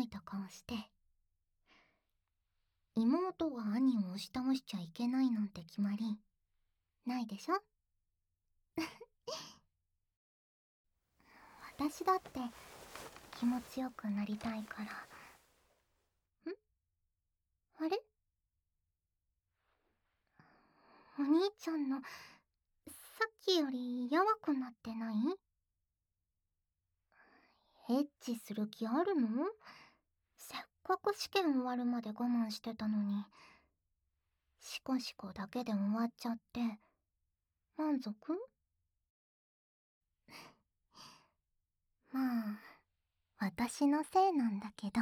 た顔して。妹が兄を押し倒しちゃいけないなんて決まりないでしょ。私だって気持ちよくなりたいから。あれ、お兄ちゃんのさっきよりやわくなってない？エッチする気あるの？せっかく試験終わるまで我慢してたのに、シコシコだけで終わっちゃって満足？まあ私のせいなんだけど、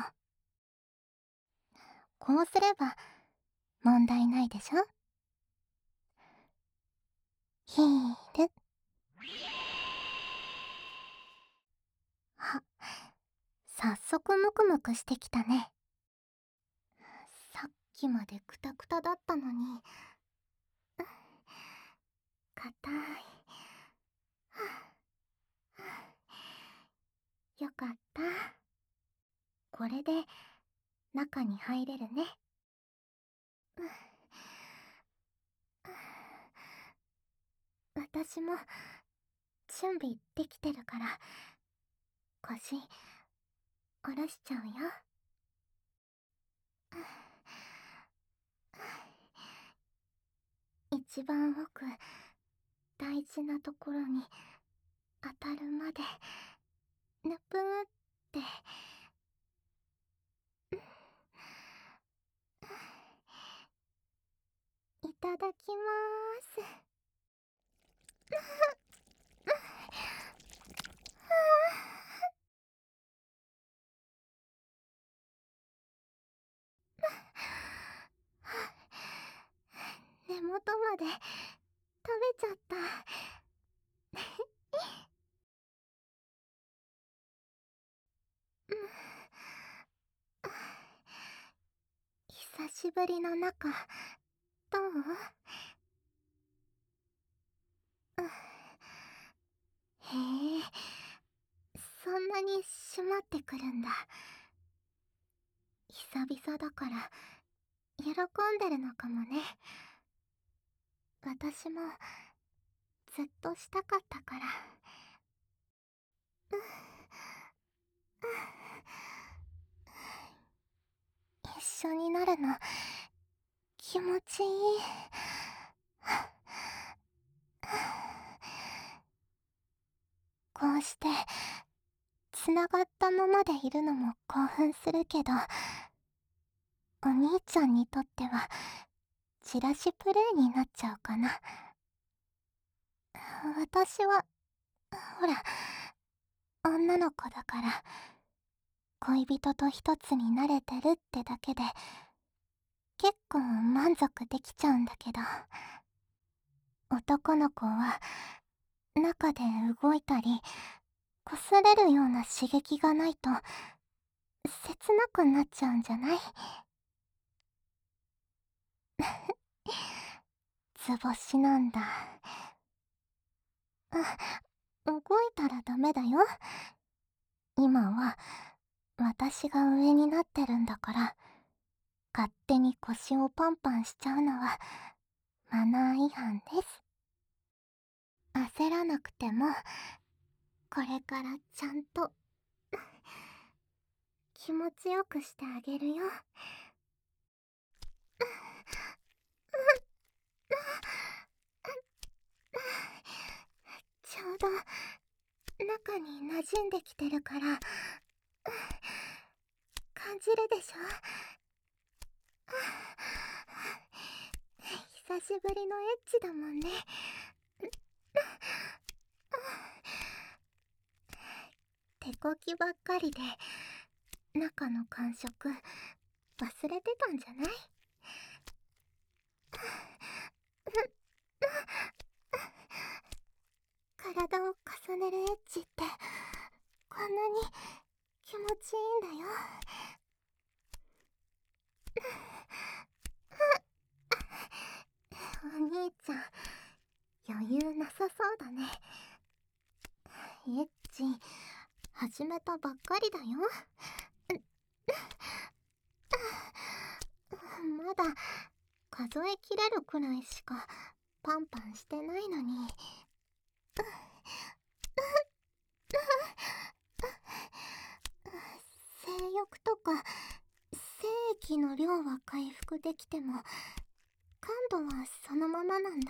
こうすれば問題ないでしょ。ヒール。あ、早速ムクムクしてきたね。さっきまでクタクタだったのに。硬い。よかった。これで中に入れるね。私も準備できてるから腰下ろしちゃうよ。一番奥、大事なところに当たるまでぬぷーって。いただきまーす。根元まで食べちゃった。久しぶりの中、どう？へえ、そんなに締まってくるんだ。久々だから喜んでるのかもね。私もずっとしたかったから。一緒になるの気持ちいい。こうしてつながったままでいるのも興奮するけど、お兄ちゃんにとってはチラシプレイになっちゃうかな。私はほら女の子だから、恋人と一つになれてるってだけで結構満足できちゃうんだけど、男の子は中で動いたり擦れるような刺激がないと切なくなっちゃうんじゃない？図星なんだ。動いたらダメだよ。今は私が上になってるんだから、勝手に腰をパンパンしちゃうのはマナー違反です。焦らなくても、これからちゃんと気持ちよくしてあげるよ。ちょうど中に馴染んできてるから感じるでしょ。久しぶりのエッチだもんね。手こきばっかりで中の感触忘れてたんじゃない？体を重ねるエッチってこんなに気持ちいいんだよ。お兄ちゃん余裕なさそうだね。エッチ始めたばっかりだよ。 まだ数えきれるくらいしかパンパンしてないのに。性欲とか精液の量は回復できても感度はそのままなんだ。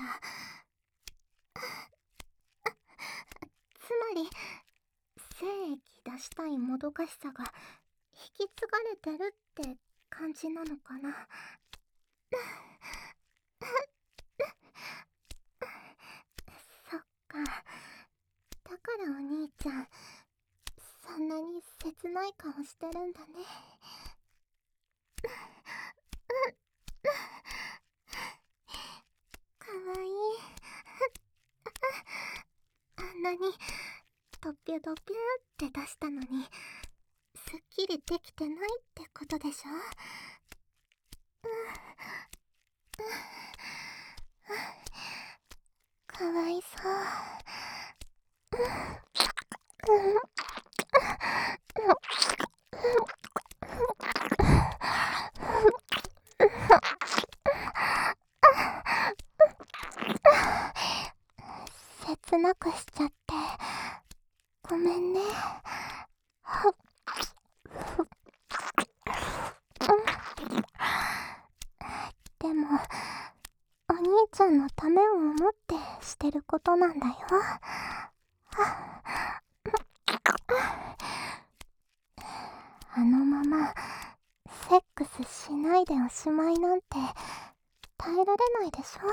つまり精液出したいもどかしさが引き継がれてるって感じなのかな。そっか。だからお兄ちゃんそんなに切ない顔してるんだね。かわいい。あんなにドピュドピュって出したのにすっきりできてないってことでしょ。かわいそう。切なくしちゃってごめんね。でもお兄ちゃんのためを思ってしてることなんだよ。あのままセックスしないでおしまいなんて耐えられないでしょ。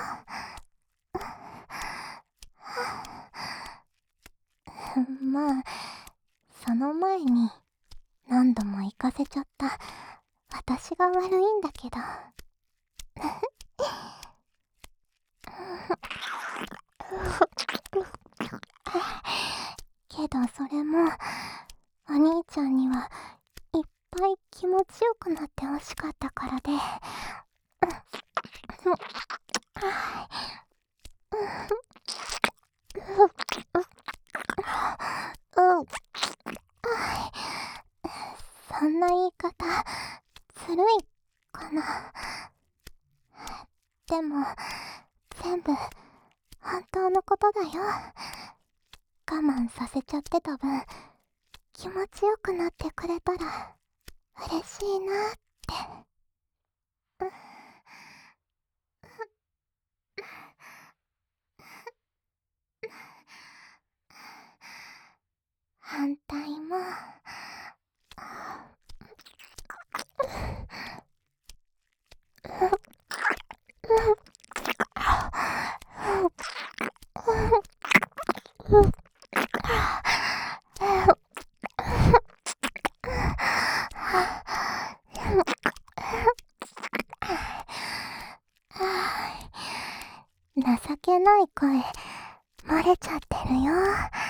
まあその前に何度も行かせちゃった私が悪いんだけど。けどそれもお兄ちゃんにはいっぱい気持ちよくなってほしかったからで。そんな言い方ずるいかな。でも全部本当のことだよ。我慢させちゃってた分気持ちよくなってくれたら嬉しいなって。反対も。情けない声漏れちゃってるよ。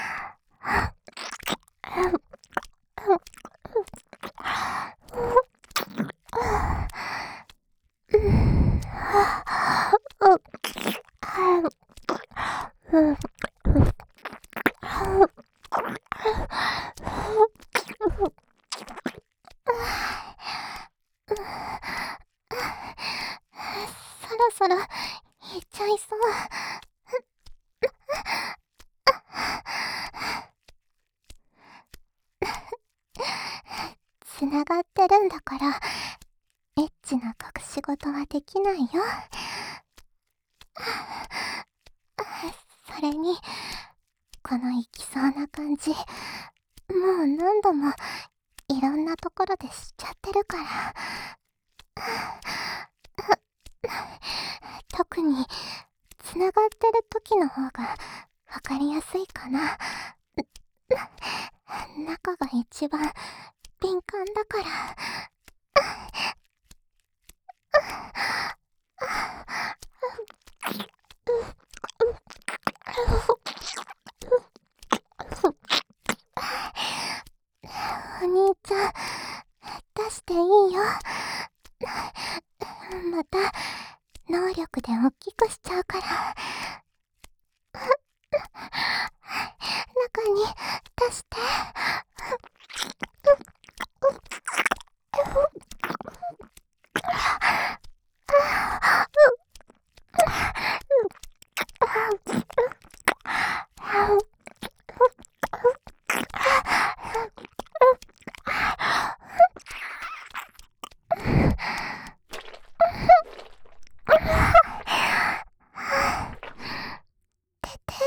そろそろ行っちゃいそう。つながってるんだからエッチな隠し事はできないよ。それにこの行きそうな感じもう何度もいろんなところで知っちゃってるから。特につながってる時の方がわかりやすいかな。中が一番敏感だから。お兄ちゃん出していいよ。また能力で大きくしちゃうから。中に出して。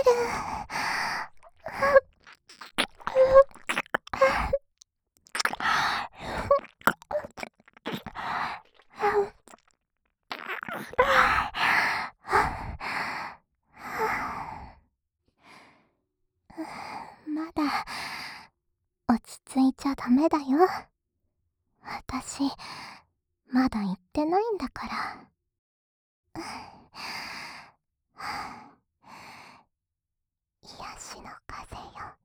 まだ落ち着いちゃダメだよ。私まだ行ってないんだから。癒しの風よ。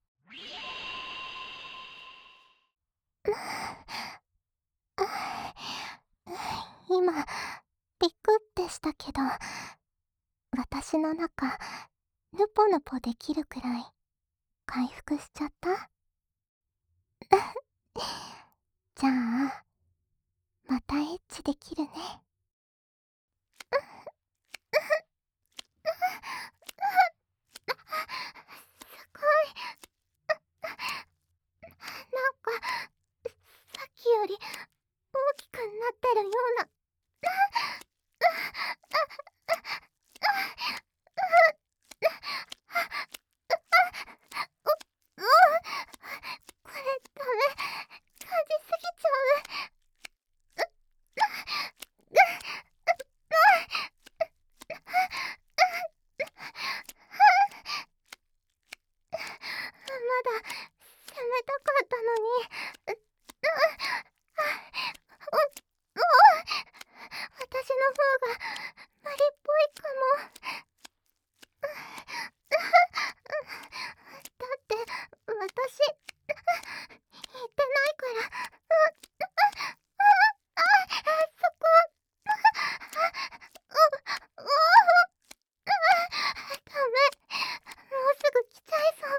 今ビクってしたけど、私の中ヌポヌポできるくらい回復しちゃった。じゃあまたエッチできるね。すごい。なんかさっきより大きくなってるような。う、うん、これダメ。感じすぎちゃう。まだ攻めたかったのに。私の方が無理っぽいかも。だって私言ってないから。そこ。ダメ。もうすぐ来ちゃいそう。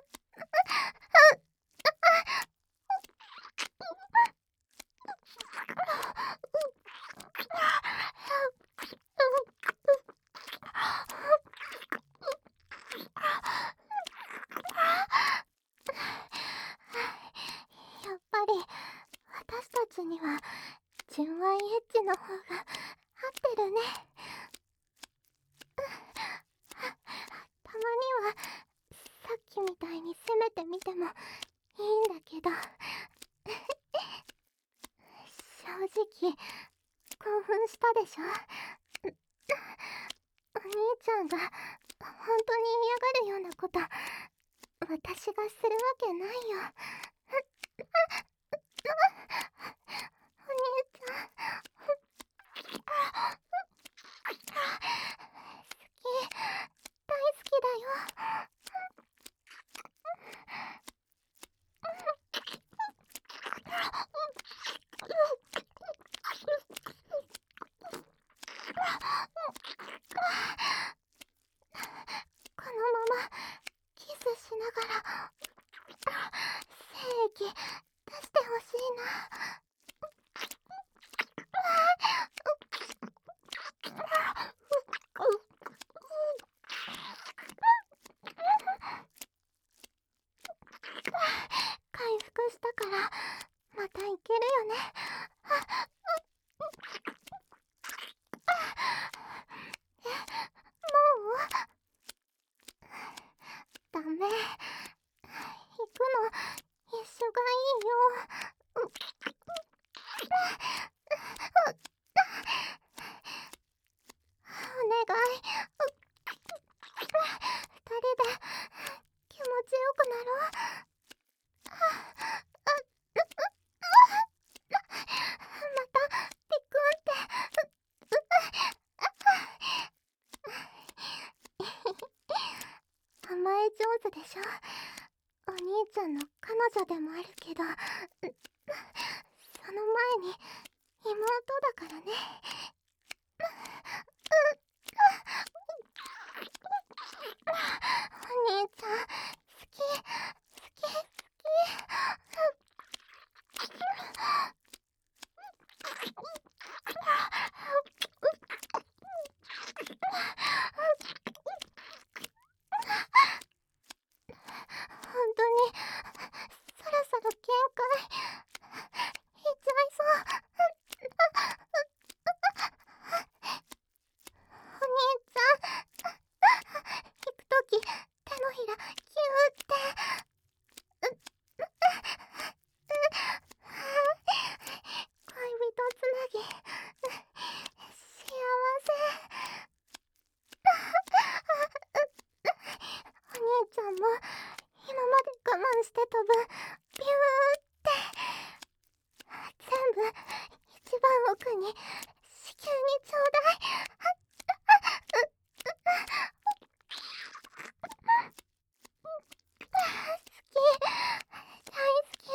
やっぱり私たちには純愛エッジの方が合ってるね。たまにはさっきみたいに攻めてみてもいいんだけど、正直興奮したでしょ。お兄ちゃんが本当に嫌がるようなこと私がするわけないよ。お兄ちゃん好き、大好きだよ。このままキスしながら精液出してほしいな。回復したからまたいけるよね。もうダメ。行くの一緒がいいよ。お願い。二人で気持ちよくなろう。またピクンって甘え上手でしょ。お兄ちゃんの彼女でもあるけど、その前に妹だからね。お兄ちゃん好き好き好き。本当にそろそろ限界いっちゃいそう。 今まで我慢してた分ビューって全部一番奥に子宮にちょうだい。好き、大好き。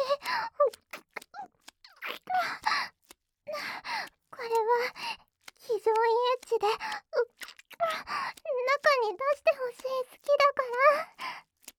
これは非常にエッチで中に出してほしい。好きだから。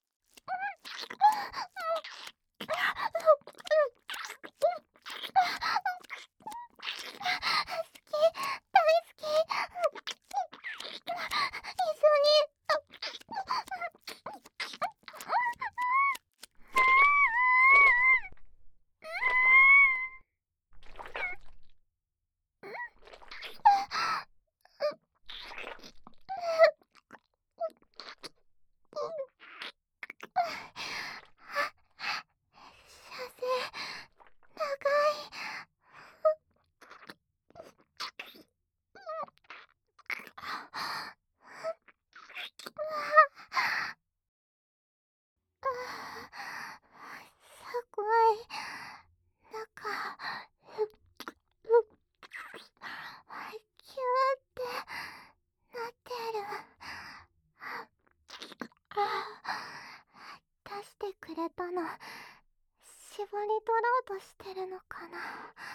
すごい中キューってなってる。出してくれたの絞り取ろうとしてるのかな。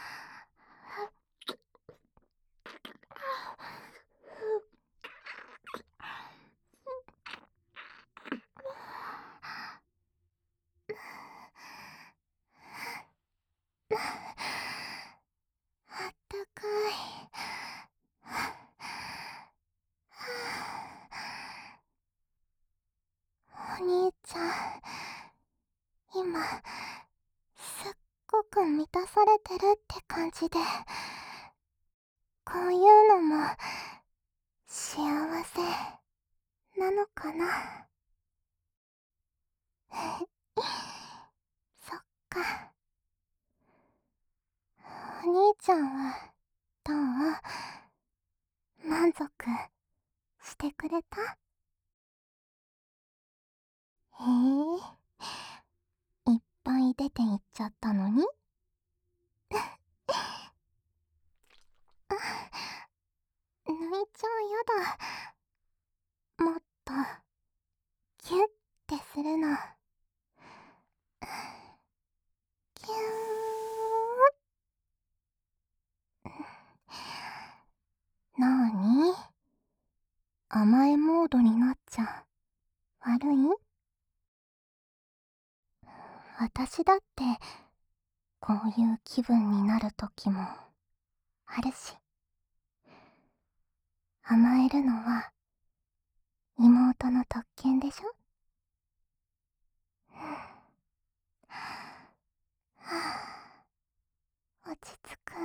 あったかい。お兄ちゃん、今すっごく満たされてるって感じで、こういうのも幸せなのかな。そっか。お兄ちゃんはどう？満足してくれた？いっぱい出ていっちゃったのに。泣いちゃう。やだ。もっとキュッてするの。キュー。なーに？甘えモードになっちゃ悪い？私だってこういう気分になる時もあるし、甘えるのは妹の特権でしょ。はぁ、落ち着く。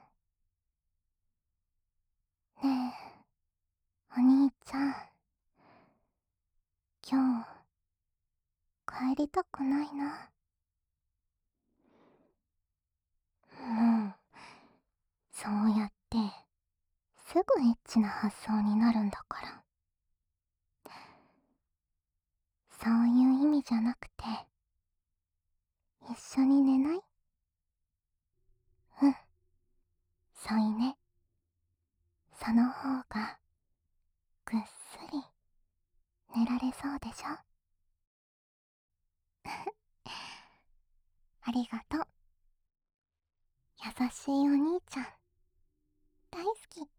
ねえ、お兄ちゃん、今日帰りたくないな。もうそうやってすぐエッチな発想になるんだから。そういう意味じゃなくて、一緒に寝ない？うん、添い寝。その方がぐっすり寝られそうでしょ。ありがとう。優しいお兄ちゃん、大好き。